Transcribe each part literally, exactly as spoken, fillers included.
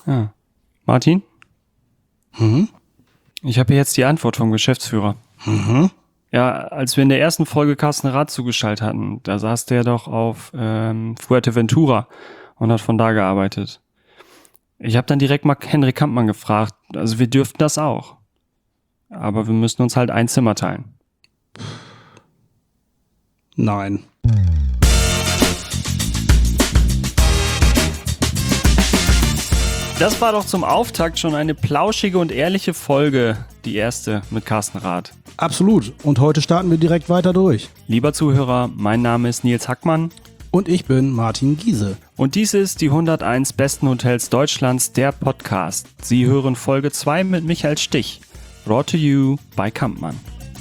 Ja. Martin? Mhm. Ich habe hier jetzt die Antwort vom Geschäftsführer. Mhm. Ja, als wir in der ersten Folge Carsten Rath zugeschaltet hatten, da saß der doch auf ähm, Fuerteventura und hat von da gearbeitet. Ich habe dann direkt mal Henrik Kampmann gefragt, also wir dürften das auch. Aber wir müssen uns halt ein Zimmer teilen. Nein. Das war doch zum Auftakt schon eine plauschige und ehrliche Folge, die erste mit Carsten Rath. Absolut. Und heute starten wir direkt weiter durch. Lieber Zuhörer, mein Name ist Nils Hackmann. Und ich bin Martin Giese. Und dies ist die hunderteins besten Hotels Deutschlands, der Podcast. Sie hören Folge zwei mit Michael Stich. Brought to you by Kampmann.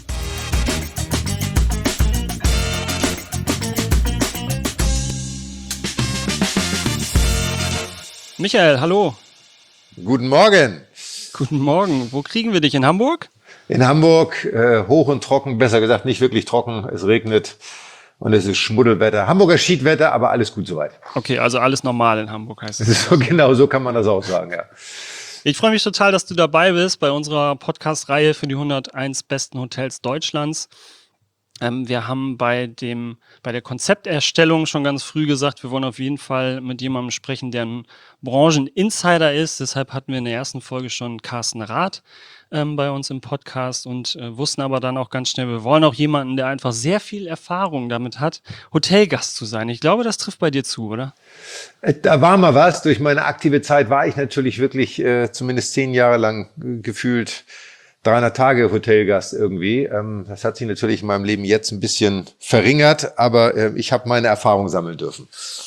Michael, hallo. Guten Morgen. Guten Morgen. Wo kriegen wir dich? In Hamburg? In Hamburg, äh, hoch und trocken, besser gesagt nicht wirklich trocken. Es regnet und es ist Schmuddelwetter. Hamburger Schiedwetter, aber alles gut soweit. Okay, also alles normal in Hamburg heißt es. Das ist so, genau, so kann man das auch sagen, ja. Ich freue mich total, dass du dabei bist bei unserer Podcast-Reihe für die hunderteins besten Hotels Deutschlands. Ähm, wir haben bei dem, bei der Konzepterstellung schon ganz früh gesagt, wir wollen auf jeden Fall mit jemandem sprechen, der ein Brancheninsider ist. Deshalb hatten wir in der ersten Folge schon Carsten Rath ähm, bei uns im Podcast und äh, wussten aber dann auch ganz schnell, wir wollen auch jemanden, der einfach sehr viel Erfahrung damit hat, Hotelgast zu sein. Ich glaube, das trifft bei dir zu, oder? Da war mal was. Durch meine aktive Zeit war ich natürlich wirklich äh, zumindest zehn Jahre lang äh, gefühlt dreihundert Tage Hotelgast irgendwie. Ähm, das hat sich natürlich in meinem Leben jetzt ein bisschen verringert, aber äh, ich habe meine Erfahrung sammeln dürfen.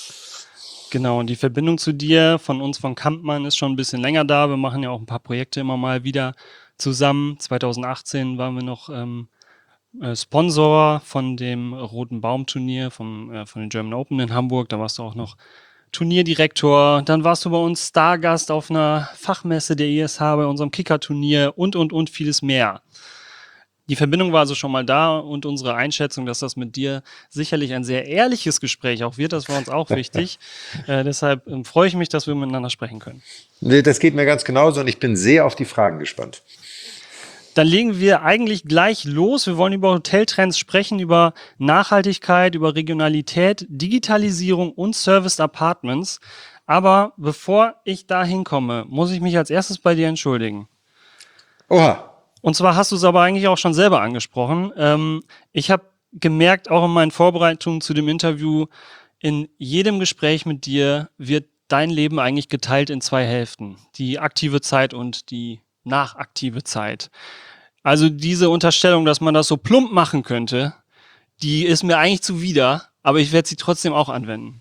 Genau, und die Verbindung zu dir von uns von Kampmann ist schon ein bisschen länger da. Wir machen ja auch ein paar Projekte immer mal wieder zusammen. zwanzig achtzehn waren wir noch ähm, äh, Sponsor von dem Roten Baum Turnier vom, äh, von den German Open in Hamburg. Da warst du auch noch Turnierdirektor, dann warst du bei uns Stargast auf einer Fachmesse der I S H bei unserem Kicker-Turnier und, und, und vieles mehr. Die Verbindung war also schon mal da und unsere Einschätzung, dass das mit dir sicherlich ein sehr ehrliches Gespräch auch wird, das war uns auch wichtig. äh, deshalb ähm, freue ich mich, dass wir miteinander sprechen können. Nee, das geht mir ganz genauso und ich bin sehr auf die Fragen gespannt. Dann legen wir eigentlich gleich los. Wir wollen über Hoteltrends sprechen, über Nachhaltigkeit, über Regionalität, Digitalisierung und Serviced Apartments. Aber bevor ich da hinkomme, muss ich mich als erstes bei dir entschuldigen. Oha. Und zwar hast du es aber eigentlich auch schon selber angesprochen. Ähm, ich habe gemerkt, auch in meinen Vorbereitungen zu dem Interview, in jedem Gespräch mit dir wird dein Leben eigentlich geteilt in zwei Hälften. Die aktive Zeit und die nachaktive Zeit. Also diese Unterstellung, dass man das so plump machen könnte, die ist mir eigentlich zuwider, aber ich werde sie trotzdem auch anwenden.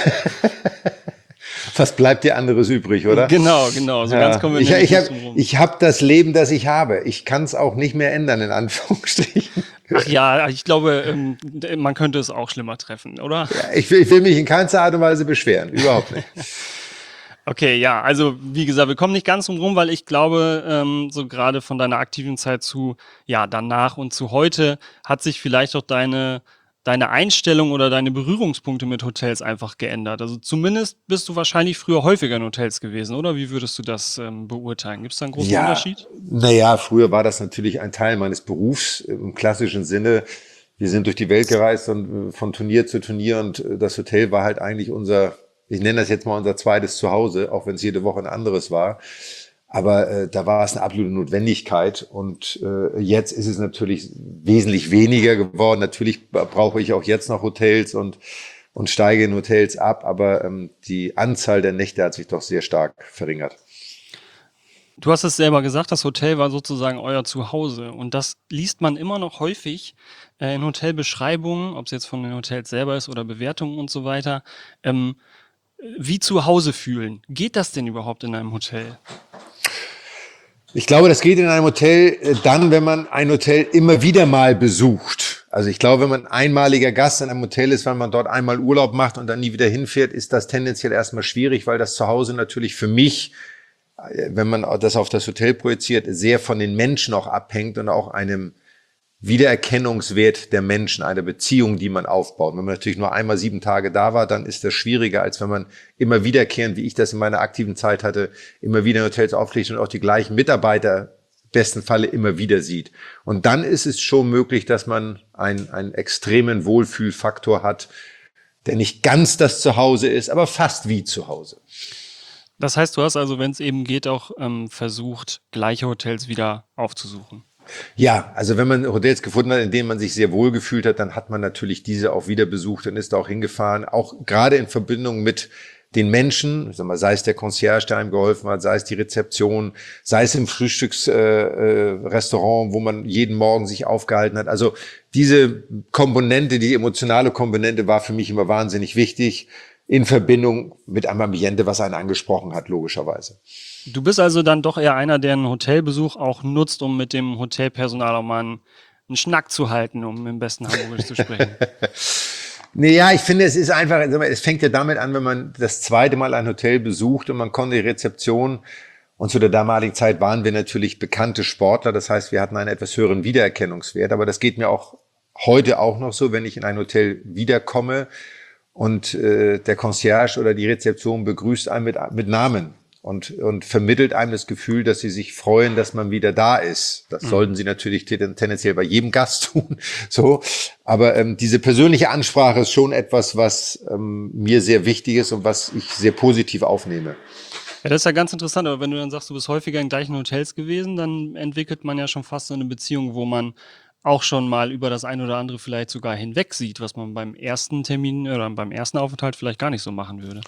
Was bleibt dir anderes übrig, oder? Genau, genau. So ja. ganz kommen wir ich nicht ich habe rum. ich hab das Leben, das ich habe. Ich kann es auch nicht mehr ändern, in Anführungsstrichen. Ach ja, ich glaube, ähm, man könnte es auch schlimmer treffen, oder? Ja, ich, will, ich will mich in keinster Art und Weise beschweren. Überhaupt nicht. Okay, ja, also wie gesagt, wir kommen nicht ganz drum rum, weil ich glaube, ähm, so gerade von deiner aktiven Zeit zu, ja, danach und zu heute hat sich vielleicht auch deine, deine Einstellung oder deine Berührungspunkte mit Hotels einfach geändert. Also zumindest bist du wahrscheinlich früher häufiger in Hotels gewesen, oder? Wie würdest du das ähm, beurteilen? Gibt es da einen großen ja, Unterschied? Naja, früher war das natürlich ein Teil meines Berufs im klassischen Sinne. Wir sind durch die Welt gereist und von Turnier zu Turnier und das Hotel war halt eigentlich unser, ich nenne das jetzt mal unser zweites Zuhause, auch wenn es jede Woche ein anderes war. Aber äh, da war es eine absolute Notwendigkeit und äh, jetzt ist es natürlich wesentlich weniger geworden. Natürlich brauche ich auch jetzt noch Hotels und und steige in Hotels ab, aber ähm, die Anzahl der Nächte hat sich doch sehr stark verringert. Du hast es selber gesagt, das Hotel war sozusagen euer Zuhause und das liest man immer noch häufig äh, in Hotelbeschreibungen, ob es jetzt von den Hotels selber ist oder Bewertungen und so weiter. Ähm, wie zu Hause fühlen. Geht das denn überhaupt in einem Hotel? Ich glaube, das geht in einem Hotel dann, wenn man ein Hotel immer wieder mal besucht. Also ich glaube, wenn man einmaliger Gast in einem Hotel ist, wenn man dort einmal Urlaub macht und dann nie wieder hinfährt, ist das tendenziell erstmal schwierig, weil das Zuhause natürlich für mich, wenn man das auf das Hotel projiziert, sehr von den Menschen auch abhängt und auch einem Wiedererkennungswert der Menschen, einer Beziehung, die man aufbaut. Wenn man natürlich nur einmal sieben Tage da war, dann ist das schwieriger, als wenn man immer wiederkehrend, wie ich das in meiner aktiven Zeit hatte, immer wieder in Hotels auflegt und auch die gleichen Mitarbeiter besten Falle immer wieder sieht. Und dann ist es schon möglich, dass man einen, einen extremen Wohlfühlfaktor hat, der nicht ganz das Zuhause ist, aber fast wie zu Hause. Das heißt, du hast also, wenn es eben geht, auch ähm, versucht, gleiche Hotels wieder aufzusuchen. Ja, also wenn man Hotels gefunden hat, in denen man sich sehr wohl gefühlt hat, dann hat man natürlich diese auch wieder besucht und ist da auch hingefahren. Auch gerade in Verbindung mit den Menschen, sag mal, sei es der Concierge, der einem geholfen hat, sei es die Rezeption, sei es im Frühstücksrestaurant, äh, wo man jeden Morgen sich aufgehalten hat. Also diese Komponente, die emotionale Komponente war für mich immer wahnsinnig wichtig, in Verbindung mit einem Ambiente, was einen angesprochen hat, logischerweise. Du bist also dann doch eher einer, der einen Hotelbesuch auch nutzt, um mit dem Hotelpersonal auch mal einen, einen Schnack zu halten, um im besten Hamburgisch zu sprechen. Naja, ich finde, es ist einfach, es fängt ja damit an, wenn man das zweite Mal ein Hotel besucht und man konnte die Rezeption, und zu der damaligen Zeit waren wir natürlich bekannte Sportler, das heißt, wir hatten einen etwas höheren Wiedererkennungswert, aber das geht mir auch heute auch noch so, wenn ich in ein Hotel wiederkomme und äh, der Concierge oder die Rezeption begrüßt einen mit, mit Namen. Und, und vermittelt einem das Gefühl, dass sie sich freuen, dass man wieder da ist. Das mhm. sollten sie natürlich ten, tendenziell bei jedem Gast tun. So, aber ähm, diese persönliche Ansprache ist schon etwas, was ähm, mir sehr wichtig ist und was ich sehr positiv aufnehme. Ja, das ist ja ganz interessant, aber wenn du dann sagst, du bist häufiger in gleichen Hotels gewesen, dann entwickelt man ja schon fast so eine Beziehung, wo man auch schon mal über das ein oder andere vielleicht sogar hinweg sieht, was man beim ersten Termin oder beim ersten Aufenthalt vielleicht gar nicht so machen würde.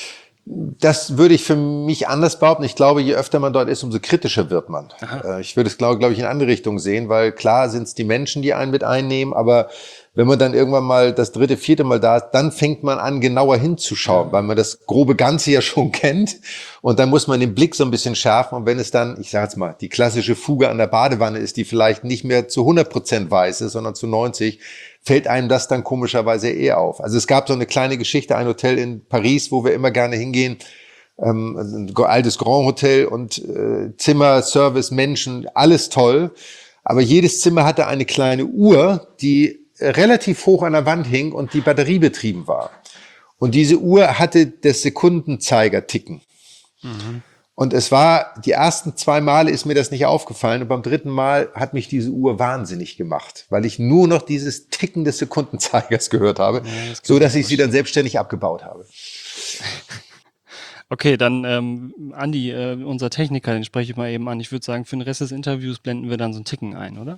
Das würde ich für mich anders behaupten. Ich glaube, je öfter man dort ist, umso kritischer wird man. Aha. Ich würde es, glaube, glaube ich, in eine andere Richtung sehen, weil klar sind es die Menschen, die einen mit einnehmen, aber wenn man dann irgendwann mal das dritte, vierte Mal da ist, dann fängt man an, genauer hinzuschauen, weil man das grobe Ganze ja schon kennt und dann muss man den Blick so ein bisschen schärfen und wenn es dann, ich sage jetzt mal, die klassische Fuge an der Badewanne ist, die vielleicht nicht mehr zu hundert Prozent weiß ist, sondern zu neunzig, fällt einem das dann komischerweise eher auf. Also es gab so eine kleine Geschichte, ein Hotel in Paris, wo wir immer gerne hingehen, ähm, ein altes Grand Hotel und äh, Zimmer, Service, Menschen, alles toll, aber jedes Zimmer hatte eine kleine Uhr, die relativ hoch an der Wand hing und die batteriebetrieben war. Und diese Uhr hatte das Sekundenzeiger ticken. Mhm. Und es war, die ersten zwei Male ist mir das nicht aufgefallen und beim dritten Mal hat mich diese Uhr wahnsinnig gemacht, weil ich nur noch dieses Ticken des Sekundenzeigers gehört habe, ja, das so dass ich sie dann selbstständig abgebaut habe. Okay, dann ähm, Andi, äh, unser Techniker, den spreche ich mal eben an. Ich würde sagen, für den Rest des Interviews blenden wir dann so ein Ticken ein, oder?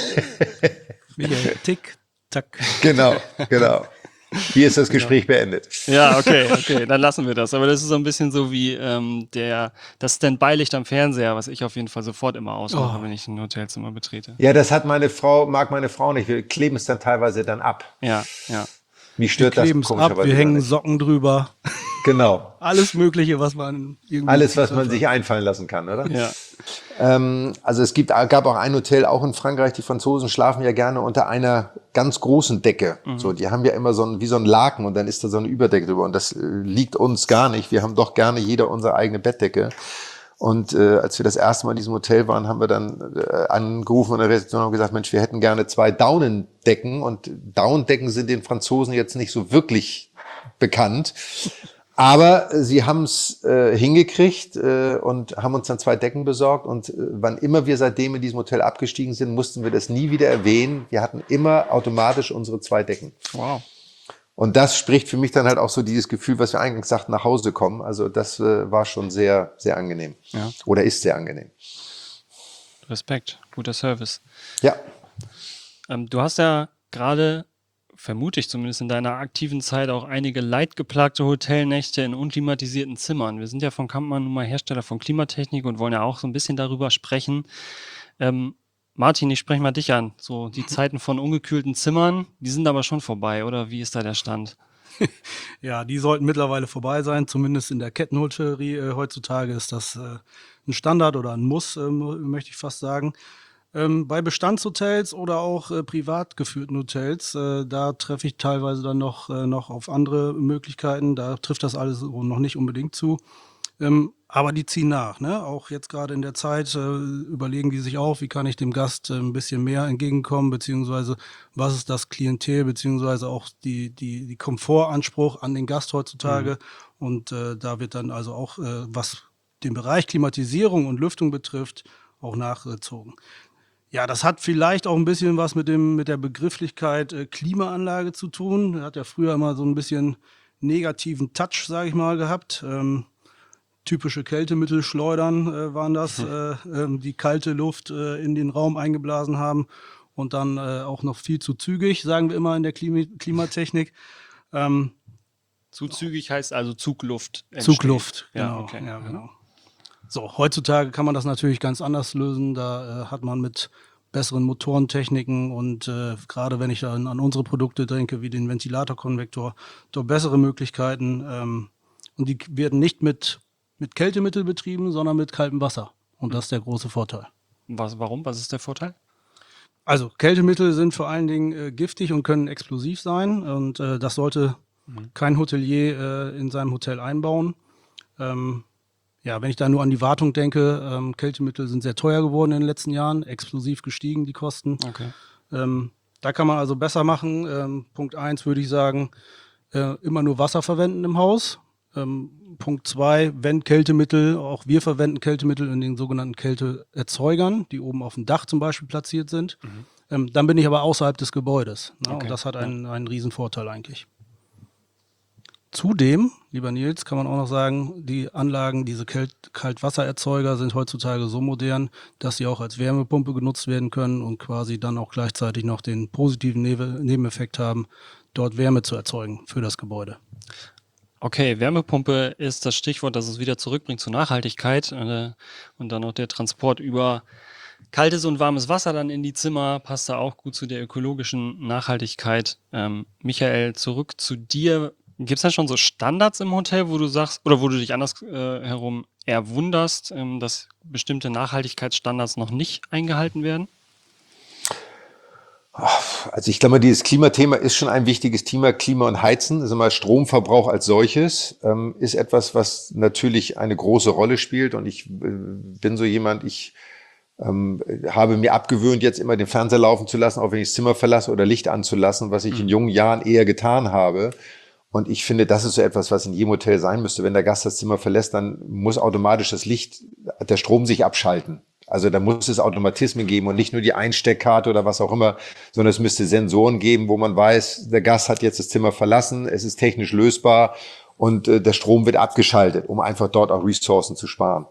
Michael, Tick, Tack. Genau, genau. Hier ist das Gespräch genau. beendet. Ja, okay, okay, dann lassen wir das. Aber das ist so ein bisschen so wie ähm, der das Standby-Licht am Fernseher, was ich auf jeden Fall sofort immer ausmache, oh. wenn ich ein Hotelzimmer betrete. Ja, das hat meine Frau, mag meine Frau nicht. Wir kleben es dann teilweise dann ab. Ja, ja. Mich stört wir das komischerweise ab, wir hängen nicht. Socken drüber. Genau. Alles Mögliche, was man irgendwie... Alles, was man sich einfallen lassen kann, oder? Ja. Ähm, also es gibt, gab auch ein Hotel, auch in Frankreich, die Franzosen schlafen ja gerne unter einer ganz großen Decke. Mhm. So, die haben ja immer so ein, wie so ein Laken und dann ist da so eine Überdecke drüber und das äh, liegt uns gar nicht. Wir haben doch gerne jeder unsere eigene Bettdecke. Und äh, als wir das erste Mal in diesem Hotel waren, haben wir dann äh, angerufen und in der Rezeption haben gesagt, Mensch, wir hätten gerne zwei Daunendecken. Und Daunendecken sind den Franzosen jetzt nicht so wirklich bekannt. Aber sie haben es äh, hingekriegt äh, und haben uns dann zwei Decken besorgt. Und äh, wann immer wir seitdem in diesem Hotel abgestiegen sind, mussten wir das nie wieder erwähnen. Wir hatten immer automatisch unsere zwei Decken. Wow. Und das spricht für mich dann halt auch so dieses Gefühl, was wir eingangs sagten, nach Hause kommen. Also das äh, war schon sehr, sehr angenehm. Ja. Oder ist sehr angenehm. Respekt, guter Service. Ja. Ähm, du hast ja gerade, vermute ich zumindest in deiner aktiven Zeit, auch einige leidgeplagte Hotelnächte in unklimatisierten Zimmern. Wir sind ja von Kampmann nun mal Hersteller von Klimatechnik und wollen ja auch so ein bisschen darüber sprechen. Ähm, Martin, ich spreche mal dich an. So die Zeiten von ungekühlten Zimmern, die sind aber schon vorbei, oder? Wie ist da der Stand? Ja, die sollten mittlerweile vorbei sein. Zumindest in der Kettenhotellerie äh, heutzutage ist das äh, ein Standard oder ein Muss, äh, möchte ich fast sagen. Ähm, bei Bestandshotels oder auch äh, privat geführten Hotels, äh, da treffe ich teilweise dann noch, äh, noch auf andere Möglichkeiten. Da trifft das alles noch nicht unbedingt zu. Ähm, Aber die ziehen nach, ne? Auch jetzt gerade in der Zeit äh, überlegen die sich auch, wie kann ich dem Gast äh, ein bisschen mehr entgegenkommen, beziehungsweise was ist das Klientel, beziehungsweise auch die, die, die Komfortanspruch an den Gast heutzutage. Und äh, da wird dann also auch, äh, was den Bereich Klimatisierung und Lüftung betrifft, auch nachgezogen. Ja, das hat vielleicht auch ein bisschen was mit dem, mit der Begrifflichkeit äh, Klimaanlage zu tun. Hat ja früher immer so ein bisschen negativen Touch, sage ich mal, gehabt. Ähm, typische Kältemittelschleudern äh, waren das, äh, ähm, die kalte Luft äh, in den Raum eingeblasen haben und dann äh, auch noch viel zu zügig, sagen wir immer in der Klima Klimatechnik. Ähm, Zu zügig heißt also Zugluft entsteht. Zugluft, Ja, genau. okay. Ja, Mhm. genau. So, heutzutage kann man das natürlich ganz anders lösen. Da äh, hat man mit besseren Motorentechniken und äh, gerade wenn ich dann an unsere Produkte denke, wie den Ventilatorkonvektor, dort bessere Möglichkeiten. Ähm, und die werden nicht mit, mit Kältemittel betrieben, sondern mit kaltem Wasser. Und das ist der große Vorteil. Was, warum? Was ist der Vorteil? Also Kältemittel sind vor allen Dingen äh, giftig und können explosiv sein. Und äh, das sollte Mhm. kein Hotelier äh, in seinem Hotel einbauen. Ähm, Ja, wenn ich da nur an die Wartung denke, ähm, Kältemittel sind sehr teuer geworden in den letzten Jahren, explosiv gestiegen die Kosten. Okay. Ähm, da kann man also besser machen. Ähm, Punkt eins würde ich sagen, äh, immer nur Wasser verwenden im Haus. Ähm, Punkt zwei, wenn Kältemittel, auch wir verwenden Kältemittel in den sogenannten Kälteerzeugern, die oben auf dem Dach zum Beispiel platziert sind. Mhm. Ähm, dann bin ich aber außerhalb des Gebäudes. Ne? Okay, Und das hat ja. einen, einen riesen Vorteil eigentlich. Zudem, lieber Nils, kann man auch noch sagen, die Anlagen, diese Kalt Kaltwassererzeuger sind heutzutage so modern, dass sie auch als Wärmepumpe genutzt werden können und quasi dann auch gleichzeitig noch den positiven Nebe Nebeneffekt haben, dort Wärme zu erzeugen für das Gebäude. Okay, Wärmepumpe ist das Stichwort, das es wieder zurückbringt zur Nachhaltigkeit äh, und dann auch der Transport über kaltes und warmes Wasser dann in die Zimmer passt da auch gut zu der ökologischen Nachhaltigkeit. Ähm, Michael, zurück zu dir. Gibt es da schon so Standards im Hotel, wo du sagst, oder wo du dich anders äh, herum eher wunderst, ähm, dass bestimmte Nachhaltigkeitsstandards noch nicht eingehalten werden? Also ich glaube, dieses Klimathema ist schon ein wichtiges Thema. Klima und Heizen, also mal Stromverbrauch als solches, ähm, ist etwas, was natürlich eine große Rolle spielt. Und ich äh, bin so jemand, ich ähm, habe mir abgewöhnt, jetzt immer den Fernseher laufen zu lassen, auch wenn ich das Zimmer verlasse oder Licht anzulassen, was ich in jungen Jahren eher getan habe. Und ich finde, das ist so etwas, was in jedem Hotel sein müsste. Wenn der Gast das Zimmer verlässt, dann muss automatisch das Licht, der Strom sich abschalten. Also da muss es Automatismen geben und nicht nur die Einsteckkarte oder was auch immer, sondern es müsste Sensoren geben, wo man weiß, der Gast hat jetzt das Zimmer verlassen, es ist technisch lösbar und äh, der Strom wird abgeschaltet, um einfach dort auch Ressourcen zu sparen.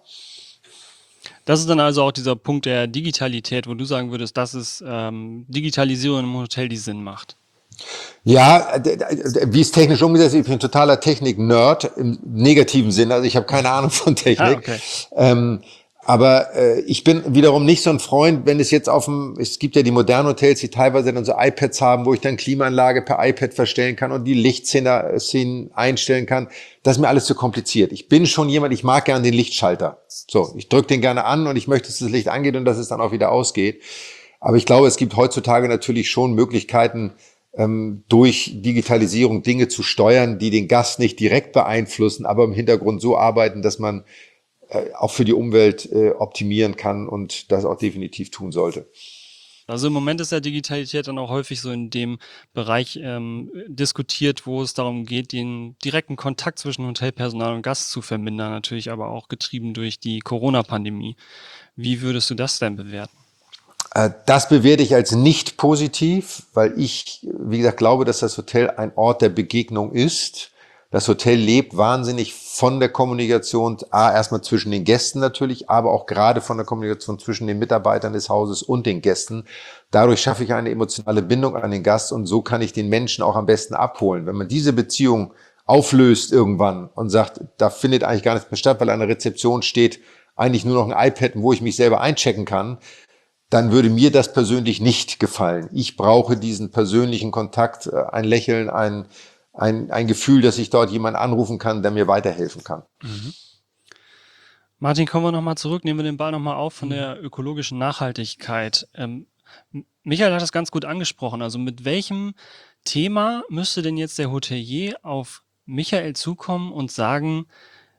Das ist dann also auch dieser Punkt der Digitalität, wo du sagen würdest, dass es ähm, Digitalisierung im Hotel, die Sinn macht. Ja, d- d- wie es technisch umgesetzt ist, ich bin ein totaler Technik-Nerd im negativen Sinne, also ich habe keine Ahnung von Technik. Ah, okay. Ähm, aber äh, ich bin wiederum nicht so ein Freund, wenn es jetzt auf dem, es gibt ja die modernen Hotels, die teilweise dann so iPads haben, wo ich dann Klimaanlage per iPad verstellen kann und die Lichtszenen Szenen einstellen kann. Das ist mir alles zu kompliziert. Ich bin schon jemand, ich mag gerne den Lichtschalter. So, ich drücke den gerne an und ich möchte, dass das Licht angeht und dass es dann auch wieder ausgeht. Aber ich glaube, es gibt heutzutage natürlich schon Möglichkeiten, ähm, durch Digitalisierung Dinge zu steuern, die den Gast nicht direkt beeinflussen, aber im Hintergrund so arbeiten, dass man äh, auch für die Umwelt äh, optimieren kann und das auch definitiv tun sollte. Also im Moment ist ja Digitalität dann auch häufig so in dem Bereich ähm, diskutiert, wo es darum geht, den direkten Kontakt zwischen Hotelpersonal und Gast zu vermindern, natürlich aber auch getrieben durch die Corona-Pandemie. Wie würdest du das denn bewerten? Äh, Das bewerte ich als nicht positiv, weil ich, wie gesagt, glaube, dass das Hotel ein Ort der Begegnung ist. Das Hotel lebt wahnsinnig von der Kommunikation, a, erstmal zwischen den Gästen natürlich, aber auch gerade von der Kommunikation zwischen den Mitarbeitern des Hauses und den Gästen. Dadurch schaffe ich eine emotionale Bindung an den Gast und so kann ich den Menschen auch am besten abholen. Wenn man diese Beziehung auflöst irgendwann und sagt, da findet eigentlich gar nichts mehr statt, weil an der Rezeption steht eigentlich nur noch ein iPad, wo ich mich selber einchecken kann, dann würde mir das persönlich nicht gefallen. Ich brauche diesen persönlichen Kontakt, ein Lächeln, ein Ein, ein Gefühl, dass ich dort jemanden anrufen kann, der mir weiterhelfen kann. Mhm. Martin, kommen wir nochmal zurück, nehmen wir den Ball nochmal auf von der ökologischen Nachhaltigkeit. Ähm, Michael hat das ganz gut angesprochen. Also mit welchem Thema müsste denn jetzt der Hotelier auf Michael zukommen und sagen,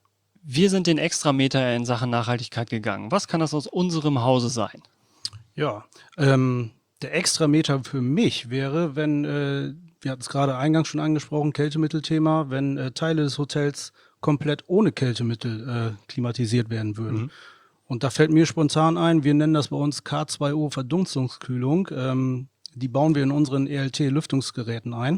Wir sind den Extrameter in Sachen Nachhaltigkeit gegangen. Was kann das aus unserem Hause sein? Ja, ähm, der Extrameter für mich wäre, wenn, äh, wir hatten es gerade eingangs schon angesprochen, Kältemittelthema, wenn äh, Teile des Hotels komplett ohne Kältemittel äh, klimatisiert werden würden. Mhm. Und da fällt mir spontan ein, wir nennen das bei uns K zwei O Verdunstungskühlung. Ähm, die bauen wir in unseren E L T-Lüftungsgeräten ein.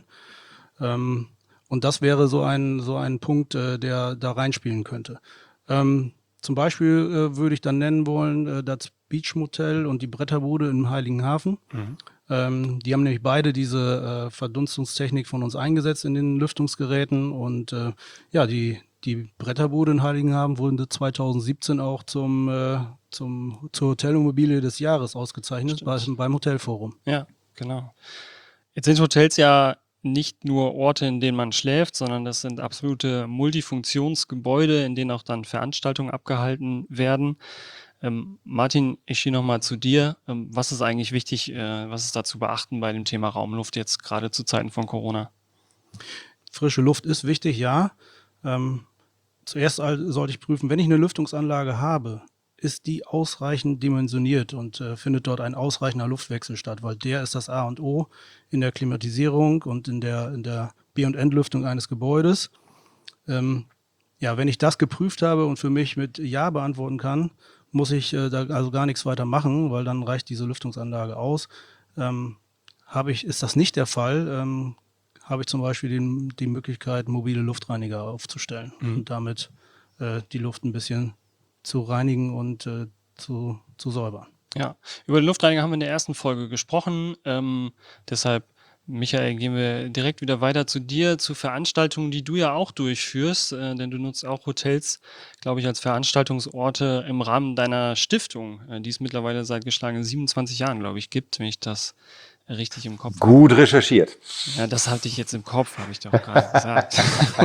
Ähm, und das wäre so ein, so ein Punkt, äh, der da reinspielen könnte. Ähm, zum Beispiel äh, würde ich dann nennen wollen, äh, das Beach Motel und die Bretterbude im Heiligenhafen. Mhm. Ähm, die haben nämlich beide diese äh, Verdunstungstechnik von uns eingesetzt in den Lüftungsgeräten. Und äh, ja, die, die Bretterbude in Heiligenhafen wurde zwanzig siebzehn auch zum, äh, zum, zur Hotelimmobilie des Jahres ausgezeichnet bei, beim Hotelforum. Ja, genau. Jetzt sind Hotels ja nicht nur Orte, in denen man schläft, sondern das sind absolute Multifunktionsgebäude, in denen auch dann Veranstaltungen abgehalten werden. Ähm, Martin, ich gehe nochmal zu dir. Ähm, was ist eigentlich wichtig, äh, was ist da zu beachten bei dem Thema Raumluft jetzt gerade zu Zeiten von Corona? Frische Luft ist wichtig, ja. Ähm, zuerst sollte ich prüfen, wenn ich eine Lüftungsanlage habe, ist die ausreichend dimensioniert und äh, findet dort ein ausreichender Luftwechsel statt, weil der ist das A und O in der Klimatisierung und in der, in der B- und Entlüftung eines Gebäudes. Ähm, ja, wenn ich das geprüft habe und für mich mit Ja beantworten kann, muss ich äh, da also gar nichts weiter machen, weil dann reicht diese Lüftungsanlage aus. Ähm, habe ich, ist das nicht der Fall, ähm, habe ich zum Beispiel den, die Möglichkeit, mobile Luftreiniger aufzustellen Mhm. und damit äh, die Luft ein bisschen zu reinigen und äh, zu, zu säubern. Ja, über den Luftreiniger haben wir in der ersten Folge gesprochen. Ähm, deshalb, Michael, gehen wir direkt wieder weiter zu dir, zu Veranstaltungen, die du ja auch durchführst, äh, denn du nutzt auch Hotels, glaube ich, als Veranstaltungsorte im Rahmen deiner Stiftung, äh, die es mittlerweile seit geschlagenen siebenundzwanzig Jahren, glaube ich, gibt, wenn ich das richtig im Kopf habe. Gut recherchiert. Ja, das hatte ich jetzt im Kopf, habe ich doch gerade gesagt.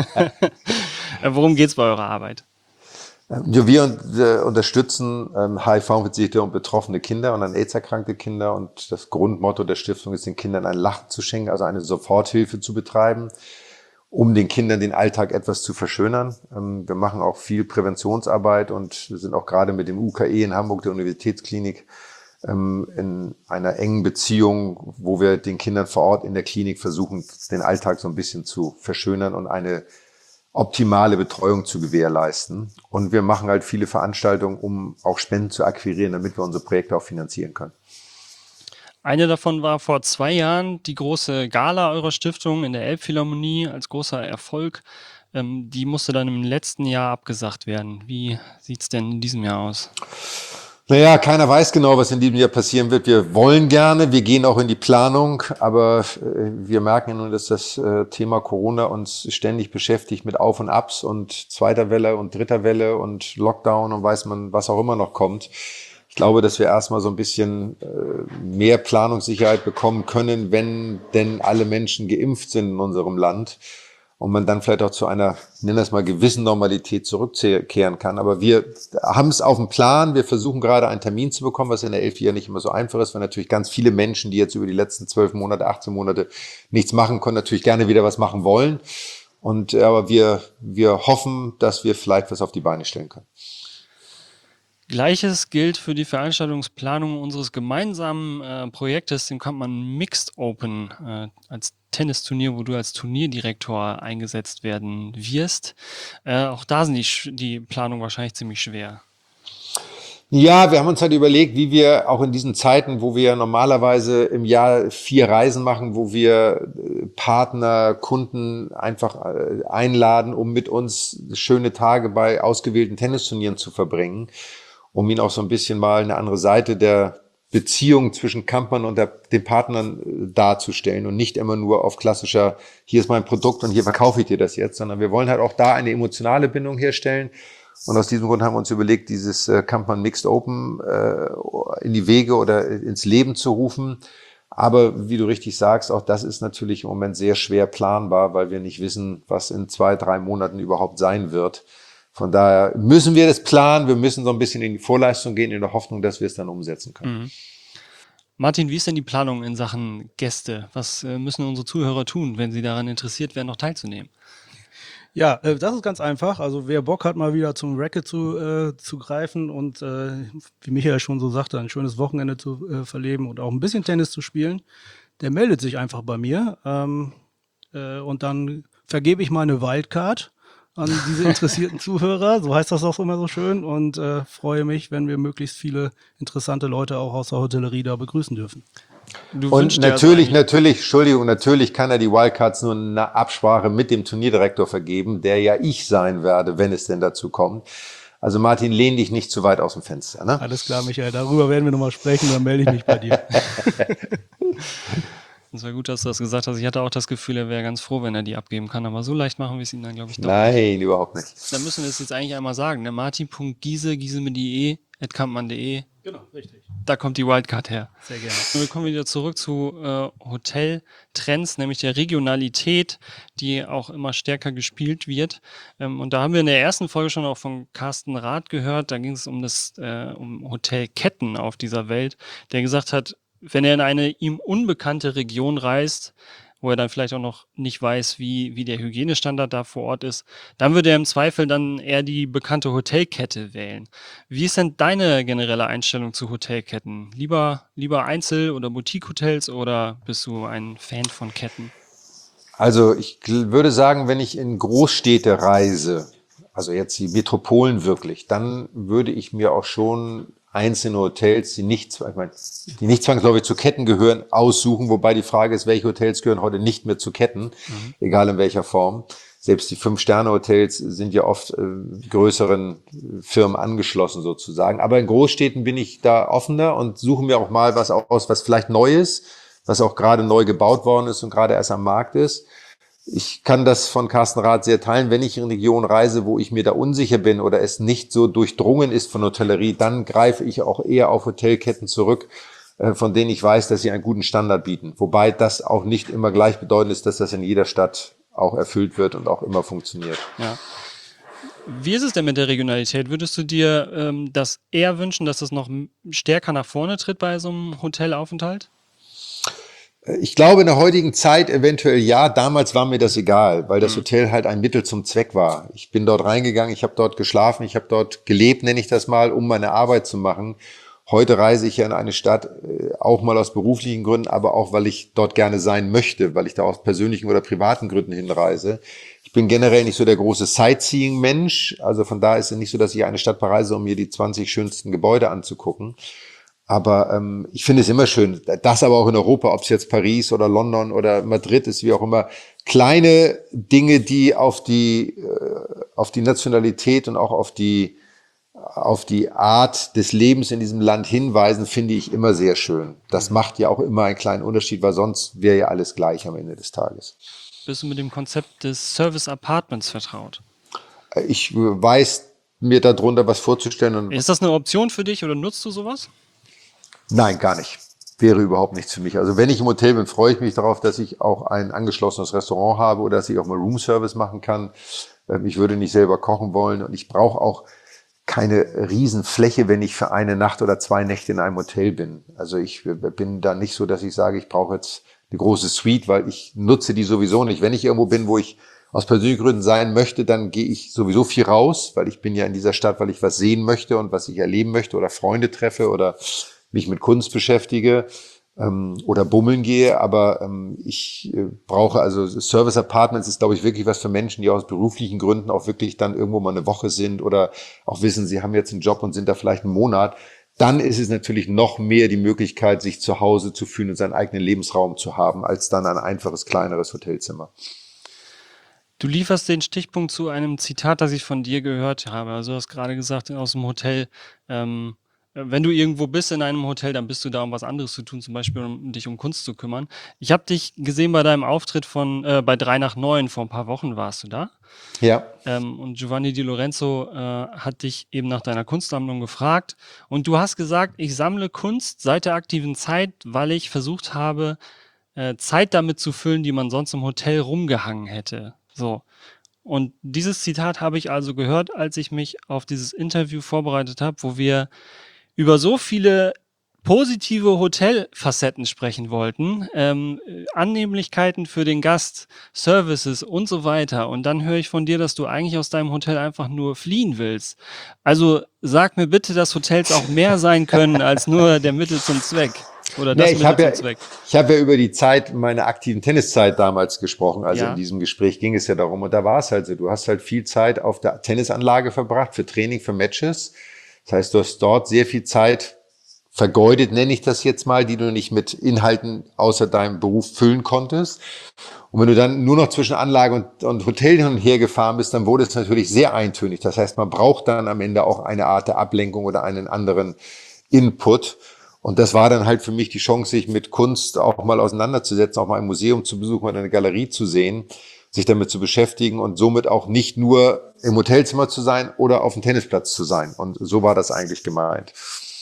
Äh, Worum geht's bei eurer Arbeit? Ja, wir äh, unterstützen ähm, H I V-Infizierte und betroffene Kinder und an AIDS erkrankte Kinder. Und das Grundmotto der Stiftung ist, den Kindern ein Lachen zu schenken, also eine Soforthilfe zu betreiben, um den Kindern den Alltag etwas zu verschönern. Ähm, wir machen auch viel Präventionsarbeit und wir sind auch gerade mit dem U K E in Hamburg, der Universitätsklinik, ähm, in einer engen Beziehung, wo wir den Kindern vor Ort in der Klinik versuchen, den Alltag so ein bisschen zu verschönern und eine optimale Betreuung zu gewährleisten. Und wir machen halt viele Veranstaltungen, um auch Spenden zu akquirieren, damit wir unsere Projekte auch finanzieren können. Eine davon war vor zwei Jahren die große Gala eurer Stiftung in der Elbphilharmonie als großer Erfolg. Ähm, die musste dann im letzten Jahr abgesagt werden. Wie sieht's denn in diesem Jahr aus? Naja, keiner weiß genau, was in diesem Jahr passieren wird. Wir wollen gerne, wir gehen auch in die Planung, aber äh, wir merken nun, dass das äh, Thema Corona uns ständig beschäftigt mit Auf und Abs und zweiter Welle und dritter Welle und Lockdown und weiß man, was auch immer noch kommt. Ich glaube, dass wir erstmal so ein bisschen äh, mehr Planungssicherheit bekommen können, wenn denn alle Menschen geimpft sind in unserem Land. Und man dann vielleicht auch zu einer, nennen wir es mal, gewissen Normalität zurückkehren kann. Aber wir haben es auf dem Plan. Wir versuchen gerade einen Termin zu bekommen, was in der Elf ja nicht immer so einfach ist, weil natürlich ganz viele Menschen, die jetzt über die letzten zwölf Monate, achtzehn Monate nichts machen konnten, natürlich gerne wieder was machen wollen. Und aber wir, wir hoffen, dass wir vielleicht was auf die Beine stellen können. Gleiches gilt für die Veranstaltungsplanung unseres gemeinsamen äh, Projektes, den kann man Mixed Open äh, als Tennisturnier, wo du als Turnierdirektor eingesetzt werden wirst. Äh, auch da sind die, die Planungen wahrscheinlich ziemlich schwer. Ja, wir haben uns halt überlegt, wie wir auch in diesen Zeiten, wo wir normalerweise im Jahr vier Reisen machen, wo wir Partner, Kunden einfach einladen, um mit uns schöne Tage bei ausgewählten Tennisturnieren zu verbringen, um ihnen auch so ein bisschen mal eine andere Seite der Beziehung zwischen Campern und der, den Partnern darzustellen und nicht immer nur auf klassischer, hier ist mein Produkt und hier verkaufe ich dir das jetzt, sondern wir wollen halt auch da eine emotionale Bindung herstellen. Und aus diesem Grund haben wir uns überlegt, dieses äh, Campman Mixed Open äh, in die Wege oder ins Leben zu rufen. Aber wie du richtig sagst, auch das ist natürlich im Moment sehr schwer planbar, weil wir nicht wissen, was in zwei, drei Monaten überhaupt sein wird. Von daher müssen wir das planen, wir müssen so ein bisschen in die Vorleistung gehen, in der Hoffnung, dass wir es dann umsetzen können. Mhm. Martin, wie ist denn die Planung in Sachen Gäste? Was äh, müssen unsere Zuhörer tun, wenn sie daran interessiert wären, noch teilzunehmen? Ja, äh, das ist ganz einfach. Also wer Bock hat, mal wieder zum Racket zu, äh, zu greifen und äh, wie Michael schon so sagte, ein schönes Wochenende zu äh, verleben und auch ein bisschen Tennis zu spielen, der meldet sich einfach bei mir. Ähm, äh, und dann vergebe ich meine Wildcard an diese interessierten Zuhörer, so heißt das auch immer so schön, und äh, freue mich, wenn wir möglichst viele interessante Leute auch aus der Hotellerie da begrüßen dürfen. Du Und wünschst dir also natürlich, eigentlich- natürlich, Entschuldigung, natürlich kann er die Wildcards nur in einer Absprache mit dem Turnierdirektor vergeben, der ja ich sein werde, wenn es denn dazu kommt. Also Martin, lehn dich nicht zu weit aus dem Fenster, ne? Alles klar, Michael, darüber werden wir nochmal sprechen, dann melde ich mich bei dir. Es war gut, dass du das gesagt hast. Ich hatte auch das Gefühl, er wäre ganz froh, wenn er die abgeben kann, aber so leicht machen wir es ihm dann, glaube ich, doch. Nein, überhaupt nicht. Dann müssen wir es jetzt eigentlich einmal sagen. Ne? Martin.giese, giese mit I E, at kampmann.de. Genau, richtig. Da kommt die Wildcard her. Sehr gerne. Wir kommen wieder zurück zu äh, Hoteltrends, nämlich der Regionalität, die auch immer stärker gespielt wird. Ähm, und da haben wir in der ersten Folge schon auch von Carsten Rath gehört. Da ging es um das äh, um Hotelketten auf dieser Welt, der gesagt hat, wenn er in eine ihm unbekannte Region reist, wo er dann vielleicht auch noch nicht weiß, wie, wie der Hygienestandard da vor Ort ist, dann würde er im Zweifel dann eher die bekannte Hotelkette wählen. Wie ist denn deine generelle Einstellung zu Hotelketten? Lieber, lieber Einzel- oder Boutique-Hotels oder bist du ein Fan von Ketten? Also ich gl- würde sagen, wenn ich in Großstädte reise, also jetzt die Metropolen wirklich, dann würde ich mir auch schon einzelne Hotels, die nicht, ich meine, die nicht zwangsläufig zu Ketten gehören, aussuchen. Wobei die Frage ist, welche Hotels gehören heute nicht mehr zu Ketten, mhm. egal in welcher Form. Selbst die Fünf-Sterne-Hotels sind ja oft äh, größeren Firmen angeschlossen sozusagen. Aber in Großstädten bin ich da offener und suche mir auch mal was aus, was vielleicht neu ist, was auch gerade neu gebaut worden ist und gerade erst am Markt ist. Ich kann das von Carsten Rath sehr teilen. Wenn ich in Regionen reise, wo ich mir da unsicher bin oder es nicht so durchdrungen ist von Hotellerie, dann greife ich auch eher auf Hotelketten zurück, von denen ich weiß, dass sie einen guten Standard bieten. Wobei das auch nicht immer gleichbedeutend ist, dass das in jeder Stadt auch erfüllt wird und auch immer funktioniert. Ja. Wie ist es denn mit der Regionalität? Würdest du dir ähm, das eher wünschen, dass das noch stärker nach vorne tritt bei so einem Hotelaufenthalt? Ich glaube, in der heutigen Zeit eventuell ja. Damals war mir das egal, weil das Hotel halt ein Mittel zum Zweck war. Ich bin dort reingegangen, ich habe dort geschlafen, ich habe dort gelebt, nenne ich das mal, um meine Arbeit zu machen. Heute reise ich ja in eine Stadt, auch mal aus beruflichen Gründen, aber auch, weil ich dort gerne sein möchte, weil ich da aus persönlichen oder privaten Gründen hinreise. Ich bin generell nicht so der große Sightseeing-Mensch. Also von daher ist es nicht so, dass ich eine Stadt bereise, um mir die zwanzig schönsten Gebäude anzugucken. Aber ähm, ich finde es immer schön, das aber auch in Europa, ob es jetzt Paris oder London oder Madrid ist, wie auch immer, kleine Dinge, die auf die äh, auf die Nationalität und auch auf die auf die Art des Lebens in diesem Land hinweisen, finde ich immer sehr schön. Das macht ja auch immer einen kleinen Unterschied, weil sonst wäre ja alles gleich am Ende des Tages. Bist du mit dem Konzept des Service Apartments vertraut? Ich weiß mir darunter was vorzustellen. Und ist das eine Option für dich oder nutzt du sowas? Nein, gar nicht. Wäre überhaupt nichts für mich. Also wenn ich im Hotel bin, freue ich mich darauf, dass ich auch ein angeschlossenes Restaurant habe oder dass ich auch mal Roomservice machen kann. Ich würde nicht selber kochen wollen und ich brauche auch keine Riesenfläche, wenn ich für eine Nacht oder zwei Nächte in einem Hotel bin. Also ich bin da nicht so, dass ich sage, ich brauche jetzt eine große Suite, weil ich nutze die sowieso nicht. Wenn ich irgendwo bin, wo ich aus persönlichen Gründen sein möchte, dann gehe ich sowieso viel raus, weil ich bin ja in dieser Stadt, weil ich was sehen möchte und was ich erleben möchte oder Freunde treffe oder mich mit Kunst beschäftige ähm, oder bummeln gehe. Aber ähm, ich äh, brauche also Service Apartments ist, glaube ich, wirklich was für Menschen, die aus beruflichen Gründen auch wirklich dann irgendwo mal eine Woche sind oder auch wissen, sie haben jetzt einen Job und sind da vielleicht einen Monat. Dann ist es natürlich noch mehr die Möglichkeit, sich zu Hause zu fühlen und seinen eigenen Lebensraum zu haben, als dann ein einfaches, kleineres Hotelzimmer. Du lieferst den Stichpunkt zu einem Zitat, das ich von dir gehört habe. Also du hast gerade gesagt, aus dem Hotel, ähm, wenn du irgendwo bist in einem Hotel, dann bist du da, um was anderes zu tun, zum Beispiel um dich um Kunst zu kümmern. Ich habe dich gesehen bei deinem Auftritt von äh, bei drei nach neun, vor ein paar Wochen warst du da. Ja. Ähm, und Giovanni Di Lorenzo äh, hat dich eben nach deiner Kunstsammlung gefragt. Und du hast gesagt, ich sammle Kunst seit der aktiven Zeit, weil ich versucht habe, äh, Zeit damit zu füllen, die man sonst im Hotel rumgehangen hätte. So. Und dieses Zitat habe ich also gehört, als ich mich auf dieses Interview vorbereitet habe, wo wir über so viele positive Hotelfacetten sprechen wollten, ähm, Annehmlichkeiten für den Gast, Services und so weiter. Und dann höre ich von dir, dass du eigentlich aus deinem Hotel einfach nur fliehen willst. Also sag mir bitte, dass Hotels auch mehr sein können als nur der Mittel zum Zweck. Oder das Nee, ich Mittel habe zum ja, Zweck. ich hab ja über die Zeit, meine aktiven Tenniszeit damals gesprochen. Also Ja. in diesem Gespräch ging es ja darum. Und da war es halt so, du hast halt viel Zeit auf der Tennisanlage verbracht, für Training, für Matches. Das heißt, du hast dort sehr viel Zeit vergeudet, nenne ich das jetzt mal, die du nicht mit Inhalten außer deinem Beruf füllen konntest. Und wenn du dann nur noch zwischen Anlage und, und Hotel hin und her gefahren bist, dann wurde es natürlich sehr eintönig. Das heißt, man braucht dann am Ende auch eine Art der Ablenkung oder einen anderen Input. Und das war dann halt für mich die Chance, sich mit Kunst auch mal auseinanderzusetzen, auch mal ein Museum zu besuchen oder eine Galerie zu sehen, sich damit zu beschäftigen und somit auch nicht nur im Hotelzimmer zu sein oder auf dem Tennisplatz zu sein. Und so war das eigentlich gemeint.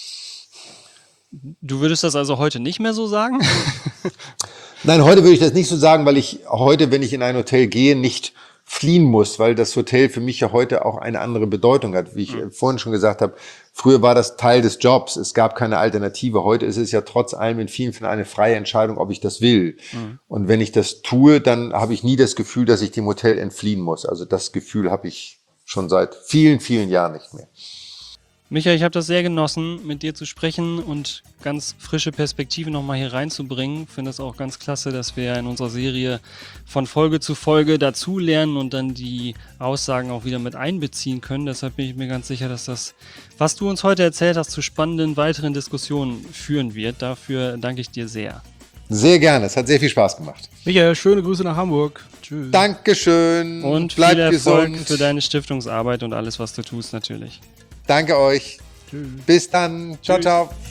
Du würdest das also heute nicht mehr so sagen? Nein, heute würde ich das nicht so sagen, weil ich heute, wenn ich in ein Hotel gehe, nicht fliehen muss, weil das Hotel für mich ja heute auch eine andere Bedeutung hat. Wie ich mhm. vorhin schon gesagt habe, früher war das Teil des Jobs, es gab keine Alternative. Heute ist es ja trotz allem in vielen Fällen eine freie Entscheidung, ob ich das will. Mhm. Und wenn ich das tue, dann habe ich nie das Gefühl, dass ich dem Hotel entfliehen muss. Also das Gefühl habe ich schon seit vielen, vielen Jahren nicht mehr. Michael, ich habe das sehr genossen, mit dir zu sprechen und ganz frische Perspektive nochmal hier reinzubringen. Ich finde es auch ganz klasse, dass wir in unserer Serie von Folge zu Folge dazulernen und dann die Aussagen auch wieder mit einbeziehen können. Deshalb bin ich mir ganz sicher, dass das, was du uns heute erzählt hast, zu spannenden weiteren Diskussionen führen wird. Dafür danke ich dir sehr. Sehr gerne, es hat sehr viel Spaß gemacht. Michael, schöne Grüße nach Hamburg. Tschüss. Dankeschön. Und Bleib viel Erfolg gesund. für deine Stiftungsarbeit und alles, was du tust, natürlich. Danke euch. Tschüss. Bis dann. Ciao, Tschüss. ciao.